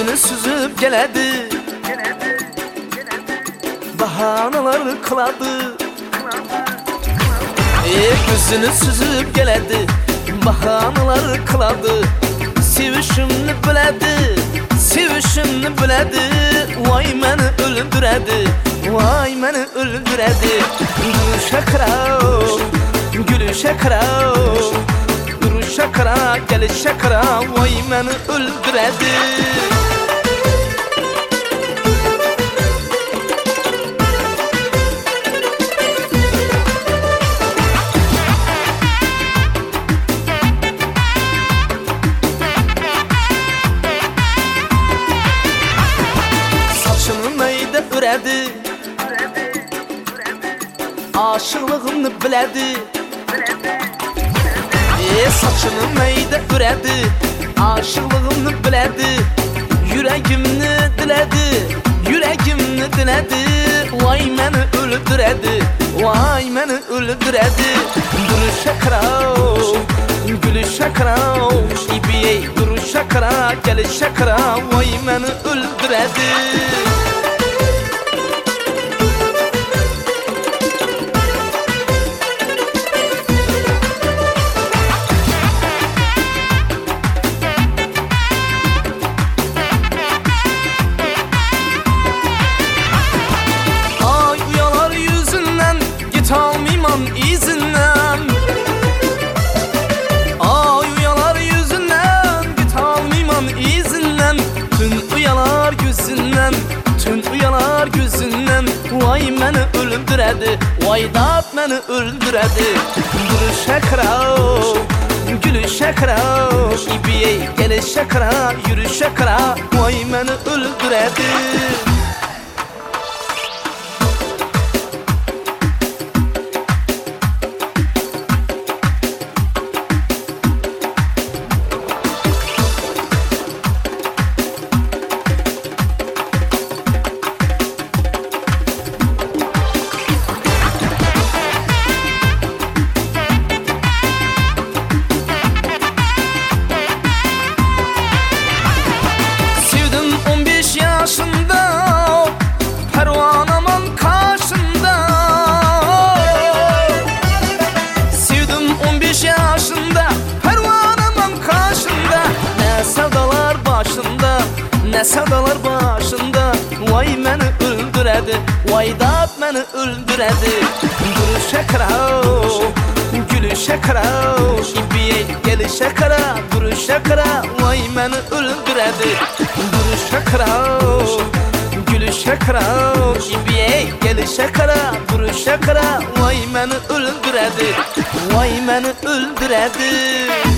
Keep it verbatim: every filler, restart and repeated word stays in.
Gözünü süzüp geledi, bahanalar kıladı. E, gözünü süzüp geledi, bahanalar kıladı. Sevişimni biledi, sevişimni biledi. Vay meni öldüredi, vay meni öldüredi. Gülüşe kırav, gülüşe kırav, duruşa kırav, gelişe kırav. Vay meni öldüredi. Üredi, aşıklığını biledi. E, saçını meyde üredi, aşıklığını biledi. Yüreğimni diledi, yüreğimni diledi. Vay meni öldüredi, vay meni öldüredi. Duruşa kırav, gülüşe kırav, İbiye duruşa kırav, gelişe kırav. Vay meni öldüredi. İzinden, ay uyalar yüzünden, git almayman izinden. Tün uyalar gözünden, tün uyalar gözünden. Vay meni öldüredi, vay dat meni öldüredi. Duruşa kırav, gülüşe kırav, İbiye gelişe kırav, yürüşe kırav. Vay meni öldüredi. Pervanaman karşında, sevdim on beş yaşında. Pervanaman karşında, ne sevdalar başında, ne sevdalar başında. Vay meni öldüredi, vay dat meni öldüredi. Duruşa kırav, gülüşe kırav, İbiye gelişe kırav, duruşa kırav. Vay meni öldüredi. Duruşa kırav, gülüşe kırav, İbiye gelişe kırav, duruşa kırav. Vay meni öldüredi, vay meni öldüredi.